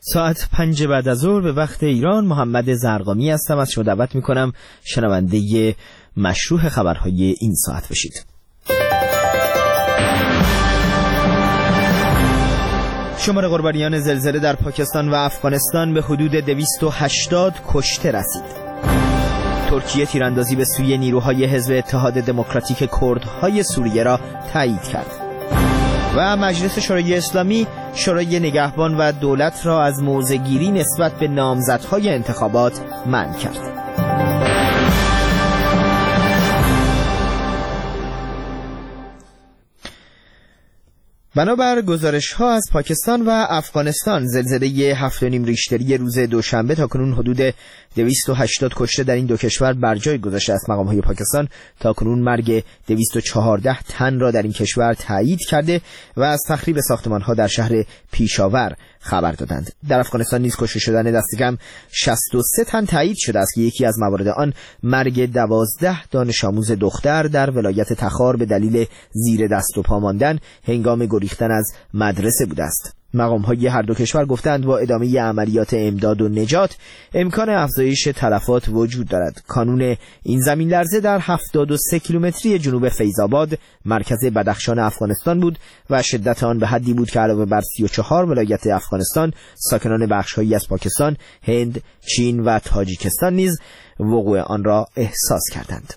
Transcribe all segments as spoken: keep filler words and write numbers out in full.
ساعت پنج بعد از ظهر به وقت ایران. محمد زرقامی هستم. از شما دعوت میکنم شنونده مشروح خبرهای این ساعت بشید. شمار قربانیان زلزله در پاکستان و افغانستان به حدود دویست و هشتاد کشته رسید. ترکیه تیراندازی به سوی نیروهای حزب اتحاد دموکراتیک کردهای سوریه را تایید کرد. و مجلس شورای اسلامی شورای نگهبان و دولت را از موضع‌گیری نسبت به نامزدهای انتخابات منع کرد. بنابر گزارش‌ها از پاکستان و افغانستان، زلزله هفت و نیم ریشتری روز دوشنبه تاکنون حدود دویست و هشتاد کشته در این دو کشور بر جای گذاشته است. مقام‌های پاکستان تاکنون مرگ دویست و چهارده تن را در این کشور تایید کرده و از تخریب ساختمان‌ها در شهر پیشاور خبر دادند. در افغانستان نیز کشته شدن دست کم شصت و سه تن تایید شده است که یکی از موارد آن مرگ دوازده دانش آموز دختر در ولایت تخار به دلیل زیر دست و پا ماندن هنگام گریختن از مدرسه بوده است. مقام‌های هر دو کشور گفتند با ادامه عملیات امداد و نجات امکان افزایش تلفات وجود دارد. کانون این زمین لرزه در هفتاد و سه کیلومتری جنوب فیض‌آباد مرکز بدخشان افغانستان بود و شدت آن به حدی بود که علاوه بر سی و چهار ولایت افغانستان، ساکنان بخش‌هایی از پاکستان، هند، چین و تاجیکستان نیز وقوع آن را احساس کردند.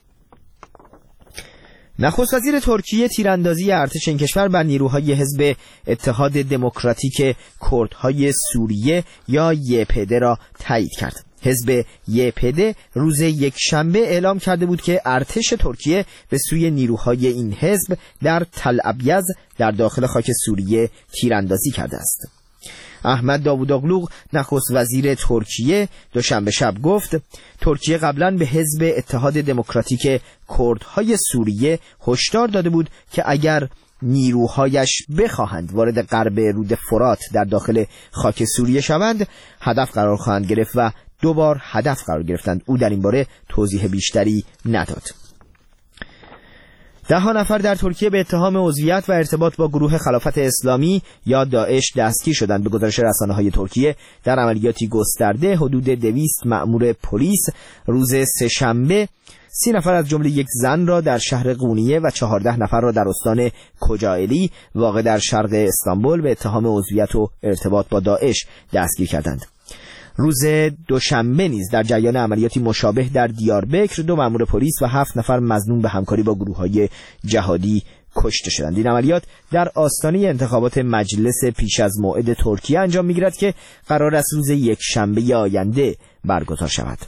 نخست وزیر ترکیه تیراندازی ارتش این کشور بر نیروهای حزب اتحاد دموکراتیک کردهای سوریه یا یه پی دی را تایید کرد. حزب یه پی دی روز یک شنبه اعلام کرده بود که ارتش ترکیه به سوی نیروهای این حزب در تل ابیض در داخل خاک سوریه تیراندازی کرده است. احمد داوودوغلو نخست وزیر ترکیه دوشنبه شب گفت ترکیه قبلا به حزب اتحاد دموکراتیک کردهای سوریه هشدار داده بود که اگر نیروهایش بخواهند وارد غرب رود فرات در داخل خاک سوریه شوند هدف قرار خواهند گرفت و دوبار هدف قرار گرفتند. او در این باره توضیح بیشتری نداد. ده ها نفر در ترکیه به اتهام عضویت و ارتباط با گروه خلافت اسلامی یا داعش دستگیر شدند. به گزارش رسانه‌های ترکیه در عملیاتی گسترده حدود دویست مأمور پلیس روز سه‌شنبه سی نفر از جمله یک زن را در شهر قونیه و چهارده نفر را در استان کوجائلی واقع در شرق استانبول به اتهام عضویت و ارتباط با داعش دستگیر کردند. روز دوشنبه نیز در جریان عملیاتی مشابه در دیاربکر دو مأمور پلیس و هفت نفر مظنون به همکاری با گروه‌های جهادی کشته شدند. این عملیات در آستانه انتخابات مجلس پیش از موعد ترکیه انجام می‌گیرد که قرار است روز یک شنبه آینده برگزار شود.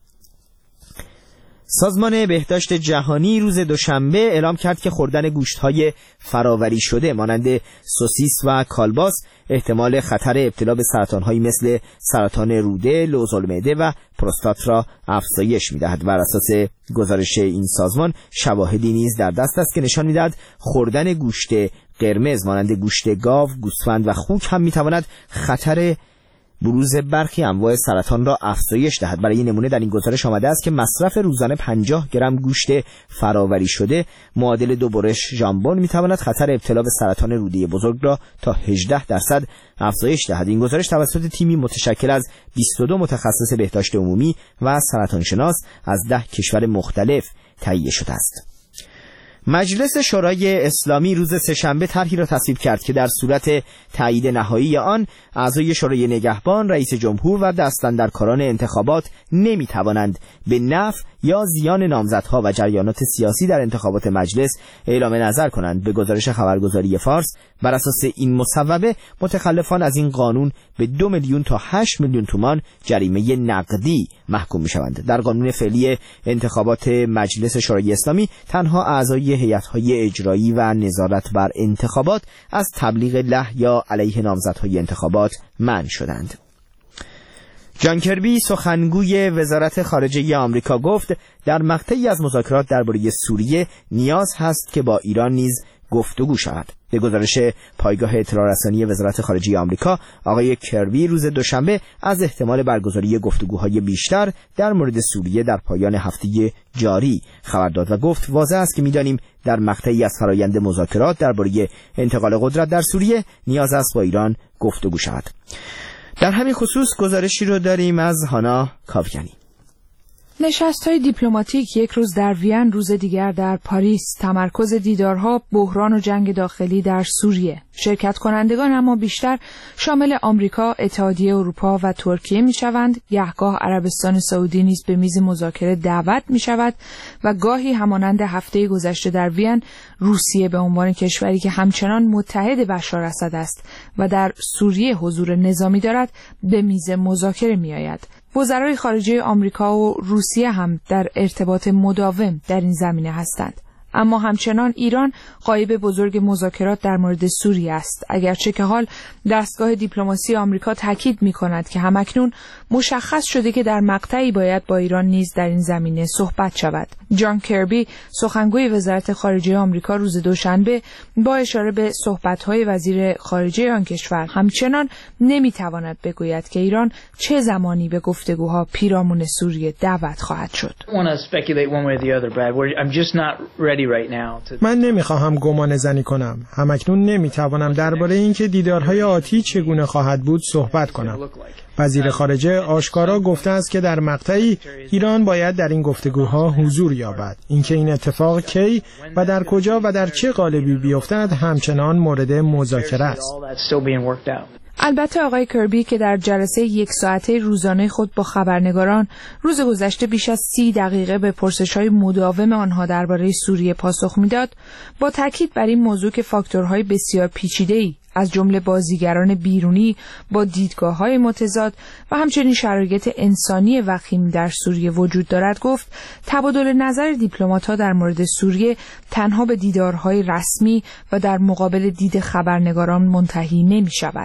سازمان بهداشت جهانی روز دوشنبه اعلام کرد که خوردن گوشت‌های فراوری شده مانند سوسیس و کالباس احتمال خطر ابتلا به سرطان‌هایی مثل سرطان روده، لوزالمعده و پروستات را افزایش می‌دهد. بر اساس گزارش این سازمان شواهدی نیز در دست است که نشان می‌دهد خوردن گوشت قرمز مانند گوشت گاو، گوسفند و خوک هم می‌تواند خطر بروز برخی انواع سرطان را افزایش دهد. برای نمونه در این گزارش آمده است که مصرف روزانه پنجاه گرم گوشت فراوری شده معادل دو برش ژامبون میتواند خطر ابتلا به سرطان روده بزرگ را تا هجده درصد افزایش دهد. این گزارش توسط تیمی متشکل از بیست و دو متخصص بهداشت عمومی و سرطانشناس از ده کشور مختلف تهیه شده است. مجلس شورای اسلامی روز سه‌شنبه طرحی را تصویب کرد که در صورت تایید نهایی آن اعضای شورای نگهبان، رئیس جمهور و دستاندرکاران انتخابات نمی‌توانند به نفع یا زیان نامزدها و جریانات سیاسی در انتخابات مجلس اعلام نظر کنند. به گزارش خبرگزاری فارس بر اساس این مصوبه متخلفان از این قانون به دو میلیون تا هشت میلیون تومان جریمه نقدی محکوم می‌شوند. در قانون فعلی انتخابات مجلس شورای اسلامی تنها اعضای هیئت‌های اجرایی و نظارت بر انتخابات از تبلیغ له یا علیه نامزدهای انتخابات منع شدند. جان کربی سخنگوی وزارت خارجه آمریکا گفت در مقطعی از مذاکرات درباره سوریه نیاز هست که با ایران نیز گفتگو شود. به گزارش پایگاه اطلاع رسانی وزارت خارجه آمریکا، آقای کربی روز دوشنبه از احتمال برگزاری گفتگوهای بیشتر در مورد سوریه در پایان هفته جاری خبر داد و گفت واضح است که می‌دانیم در مقطعی از فرایند مذاکرات درباره انتقال قدرت در سوریه نیاز است با ایران گفتگو شود. در همین خصوص گزارشی رو داریم از هانا کاوگانی. نشست‌های دیپلماتیک یک روز در وین، روز دیگر در پاریس. تمرکز دیدارها بحران و جنگ داخلی در سوریه. شرکت کنندگان اما بیشتر شامل آمریکا، اتحادیه اروپا و ترکیه میشوند. گهگاه عربستان سعودی نیز به میز مذاکره دعوت میشود و گاهی همانند هفته گذشته در وین، روسیه به عنوان کشوری که همچنان متحد بشار اسد است و در سوریه حضور نظامی دارد به میز مذاکره میآید. وزرای خارجه آمریکا و روسیه هم در ارتباط مداوم در این زمینه هستند. اما همچنان ایران غایب بزرگ مذاکرات در مورد سوریه است، اگرچه که حال دستگاه دیپلماسی آمریکا تاکید می‌کند که همکنون مشخص شده که در مقطعی باید با ایران نیز در این زمینه صحبت شود. جان کربی، سخنگوی وزارت خارجه آمریکا، روز دوشنبه با اشاره به صحبت‌های وزیر خارجه آن کشور همچنان نمی‌تواند بگوید که ایران چه زمانی به گفتگوها پیرامون سوریه دعوت خواهد شد. من نمیخواهم گمان زنی کنم. همکنون نمیتوانم درباره اینکه دیدارهای آتی چگونه خواهد بود صحبت کنم. وزیر خارجه آشکارا گفته است که در مقطعی ایران باید در این گفتگوها حضور یابد. اینکه این اتفاق کی و در کجا و در چه قالبی بیفتد همچنان مورد مذاکره است. البته آقای کربی که در جلسه یک ساعته روزانه خود با خبرنگاران روز گذشته بیش از سی دقیقه به پرسش‌های مداوم آنها درباره سوریه پاسخ می‌داد، با تاکید بر این موضوع که فاکتورهای بسیار پیچیده‌ای از جمله بازیگران بیرونی با دیدگاه‌های متضاد و همچنین شرایط انسانی وخیم در سوریه وجود دارد، گفت تبادل نظر دیپلمات‌ها در مورد سوریه تنها به دیدارهای رسمی و در مقابل دید خبرنگاران منتهی نمی‌شود.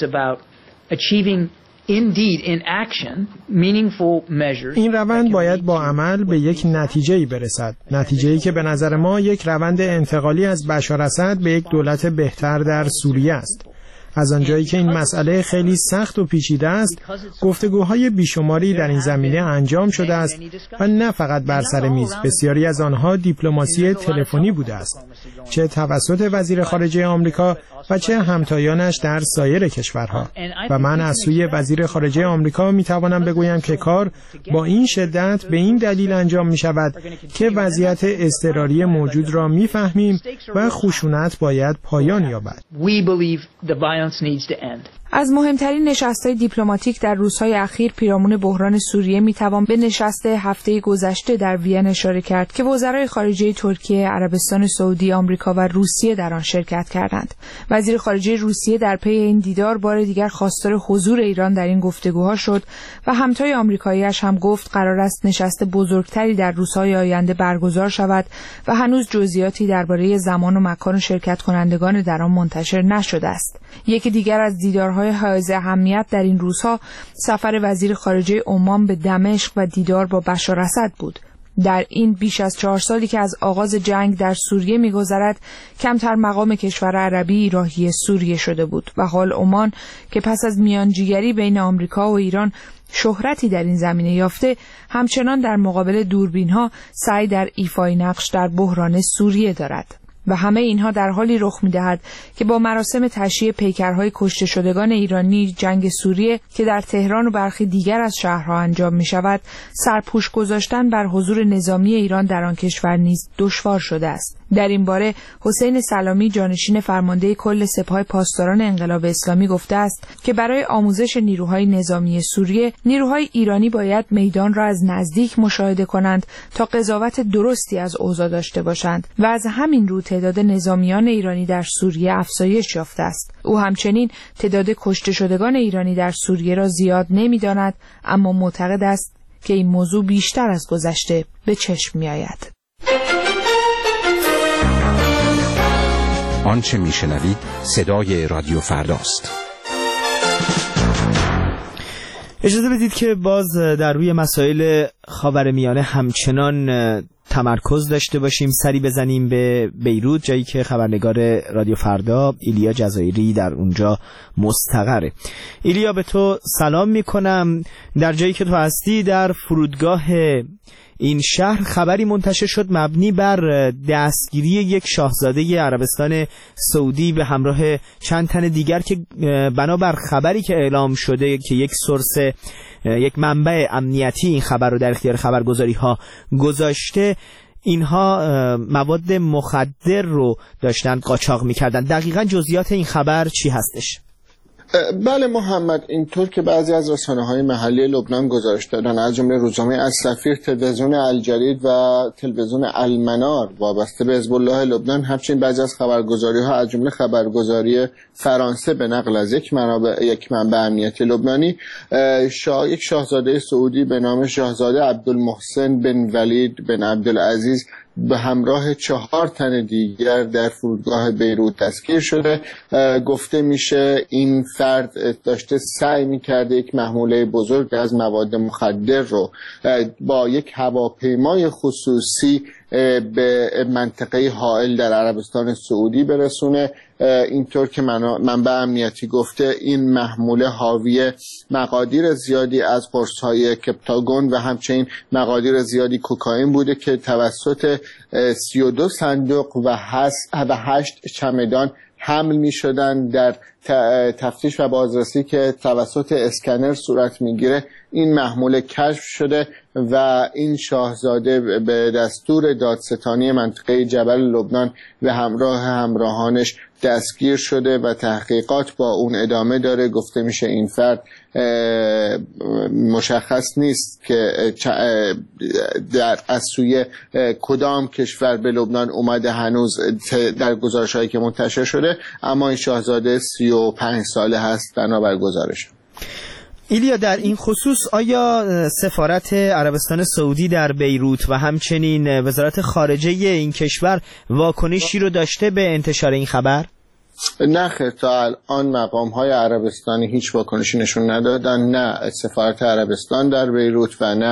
این روند باید با عمل به یک نتیجه‌ای برسد، نتیجه‌ای که به نظر ما یک روند انتقالی از بشار اسد به یک دولت بهتر در سوریه است. از آنجایی که این مسئله خیلی سخت و پیچیده است، گفتگوهای بیشماری در این زمینه انجام شده است و نه فقط بر سر میز، بسیاری از آنها دیپلماسی تلفنی بوده است، چه توسط وزیر خارجه آمریکا و چه همتایانش در سایر کشورها. و من از سوی وزیر خارجه آمریکا می توانم بگویم که کار با این شدت به این دلیل انجام می شود که وضعیت اضطراری موجود را می فهمیم و خشونت باید پایان یابد. از مهمترین نشست‌های دیپلماتیک در روزهای اخیر پیرامون بحران سوریه میتوان به نشست هفته گذشته در وین اشاره کرد که وزرای خارجه ترکیه، عربستان سعودی، آمریکا و روسیه در آن شرکت کردند. وزیر خارجه روسیه در پی این دیدار بار دیگر خواستار حضور ایران در این گفتگوها شد و همتای آمریکایی‌اش هم گفت قرار است نشست بزرگتری در روزهای آینده برگزار شود و هنوز جزئیاتی درباره زمان و مکان شرکت کنندگان در آن منتشر نشده است. یکی دیگر از دیدارهای حائز اهمیت در این روزها سفر وزیر خارجه عمان به دمشق و دیدار با بشار اسد بود. در این بیش از چهار سالی که از آغاز جنگ در سوریه می‌گذرد، کمتر مقام کشور عربی راهی سوریه شده بود و حال عمان که پس از میانجیگری بین آمریکا و ایران شهرتی در این زمینه یافته، همچنان در مقابل دوربین‌ها سعی در ایفای نقش در بحران سوریه دارد. و همه اینها در حالی رخ می‌دهد که با مراسم تشییع پیکرهای کشته شدگان ایرانی جنگ سوریه که در تهران و برخی دیگر از شهرها انجام می‌شود، سرپوش گذاشتن بر حضور نظامی ایران در آن کشور نیز دشوار شده است. در این باره حسین سلامی، جانشین فرمانده کل سپاه پاسداران انقلاب اسلامی، گفته است که برای آموزش نیروهای نظامی سوریه، نیروهای ایرانی باید میدان را از نزدیک مشاهده کنند تا قضاوت درستی از اوضاع داشته باشند و از همین رو تعداد نظامیان ایرانی در سوریه افزایش یافته است. او همچنین تعداد کشته شدگان ایرانی در سوریه را زیاد نمی‌داند، اما معتقد است که این موضوع بیشتر از گذشته به چشم می‌آید. آنچه میشنوید صدای رادیو فرداست. اجازه بدید که باز در روی مسائل خاورمیانه همچنان تمرکز داشته باشیم، سری بزنیم به بیروت، جایی که خبرنگار رادیو فردا ایلیا جزایری در اونجا مستقره. ایلیا، به تو سلام میکنم. در جایی که تو هستی، در فرودگاه این شهر خبری منتشر شد مبنی بر دستگیری یک شاهزاده عربستان سعودی به همراه چند تن دیگر که بنابر خبری که اعلام شده که یک سورس یک منبع امنیتی این خبر رو در اختیار خبرگزاری ها گذاشته، اینها مواد مخدر رو داشتن قاچاق می‌کردن. دقیقاً جزئیات این خبر چی هستش؟ بله محمد، اینطور که بعضی از رسانه‌های محلی لبنان گزارش دادن، از جمله روزنامه السفیر، تلویزیون الجدید و تلویزیون المنار وابسته به حزب الله لبنان، همچنین بعضی از خبرگزاری‌ها از جمله خبرگزاری فرانسه به نقل از یک منابع یک منبع امنیتی لبنانی، شاه یک شاهزاده سعودی به نام شاهزاده عبدالمحسن بن ولید بن عبدالعزیز به همراه چهار تن دیگر در فرودگاه بیروت دستگیر شده. گفته میشه این فرد داشته سعی میکرده یک محموله بزرگ از مواد مخدر رو با یک هواپیمای خصوصی به منطقه حائل در عربستان سعودی برسونه. اینطور که منبع امنیتی گفته این محموله حاوی مقادیر زیادی از قرص‌های کپتاگون و همچنین مقادیر زیادی کوکائین بوده که توسط سی و دو صندوق و هشت چمدان حمل می شدن. در تفتیش و بازرسی که توسط اسکنر صورت می گیره این محموله کشف شده و این شاهزاده به دستور دادستانی منطقه جبل لبنان و همراه همراهانش دستگیر شده و تحقیقات با اون ادامه داره. گفته میشه این فرد مشخص نیست که در از سوی کدام کشور به لبنان اومده هنوز در گزارش هایی که منتشر شده، اما این شاهزاده سی و پنج ساله هست بنابر گزارش. ایلیا، در این خصوص آیا سفارت عربستان سعودی در بیروت و همچنین وزارت خارجه این کشور واکنشی رو داشته به انتشار این خبر؟ نه خیر، تا الان مقام های عربستانی هیچ واکنشی نشون ندادن، نه سفارت عربستان در بیروت و نه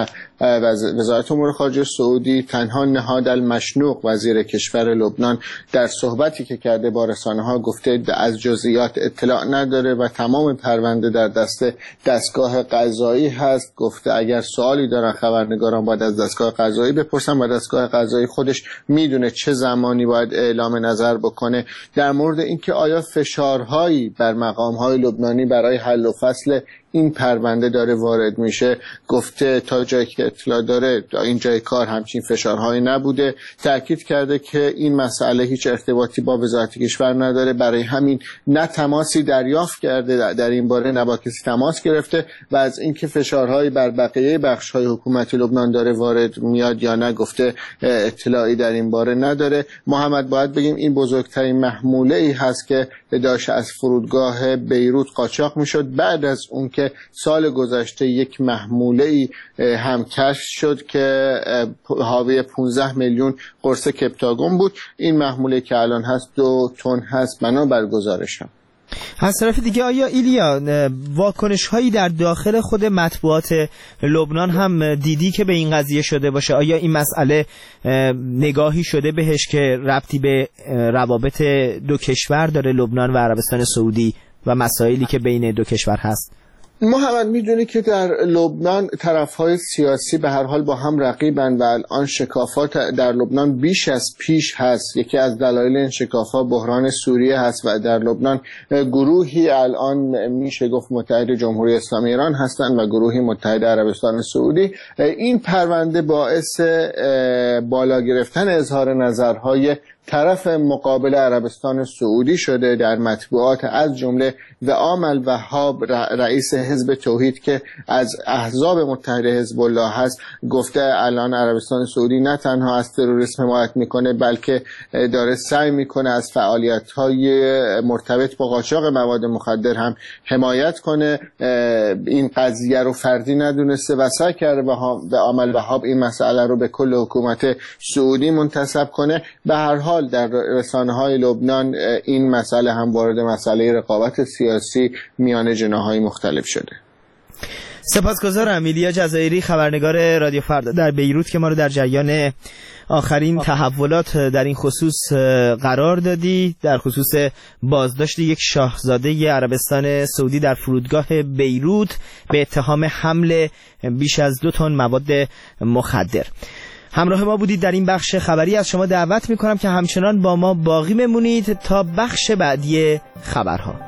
وزارت امور خارجه سعودی. تنها نهاد المشنوق وزیر کشور لبنان در صحبتی که کرده با رسانه ها گفته از جزئیات اطلاع نداره و تمام پرونده در دست دستگاه قضایی هست. گفته اگر سوالی دارن خبرنگاران باید از دستگاه قضایی بپرسن و دستگاه قضایی خودش میدونه چه زمانی باید اعلام نظر بکنه. در مورد اینکه آیا فشارهایی بر مقام‌های لبنانی برای حل و فصل این پرونده داره وارد میشه، گفته تا جایی که اطلاع داره این جای کار همچین فشارهایی نبوده. تأکید کرده که این مسئله هیچ ارتباطی با وزارت کشور نداره، برای همین نه تماسی دریافت کرده در این باره، نه با کسی تماس گرفته و از اینکه فشارهایی بر بقیه بخش‌های حکومت لبنان داره وارد میاد یا نه گفته اطلاعی در این باره نداره. محمد، باید بگیم این بزرگترین محموله‌ای هست که داشت از فرودگاه بیروت قاچاق میشد بعد از اون که سال گذشته یک محموله‌ای هم کشف شد که حاوی پانزده میلیون قرص کپتاگون بود. این محموله که الان هست دو تن هست بنابر گزارشم. از طرف دیگه آیا ایلیا واکنش هایی در داخل خود مطبوعات لبنان هم دیدی که به این قضیه شده باشه؟ آیا این مسئله نگاهی شده بهش که ربطی به روابط دو کشور داره، لبنان و عربستان سعودی و مسائلی که بین دو کشور هست؟ محمد، میدونی که در لبنان طرفهای سیاسی به هر حال با هم رقیبن و الان شکافات در لبنان بیش از پیش هست. یکی از دلایل این شکافات بحران سوریه هست و در لبنان گروهی الان میشه گفت متحد جمهوری اسلامی ایران هستند و گروهی متحد عربستان سعودی. این پرونده باعث بالا گرفتن اظهار نظرهای طرف مقابل عربستان سعودی شده در مطبوعات، از جمله وئام الوهاب رئیس حزب توحید که از احزاب متحد حزب الله هست، گفته الان عربستان سعودی نه تنها از تروریسم حمایت میکنه بلکه داره سعی میکنه از فعالیت‌های مرتبط با قاچاق مواد مخدر هم حمایت کنه. این قضیه رو فردی ندونسته و سعی کرده وئام الوهاب این مسئله رو به کل حکومت سعودی منتسب کنه. به هر حال در رسانه‌های لبنان این مسئله هم وارد مسئله رقابت سیاسی میان جناح‌های مختلف شده. سپاسگزارم ایلیا جزایری، خبرنگار رادیو فردا در بیروت، که ما رو در جریان آخرین تحولات در این خصوص قرار دادی، در خصوص بازداشت یک شاهزاده عربستان سعودی در فرودگاه بیروت به اتهام حمل بیش از دو تن مواد مخدر. همراه ما بودید در این بخش خبری. از شما دعوت میکنم که همچنان با ما باقی بمونید تا بخش بعدی خبرها.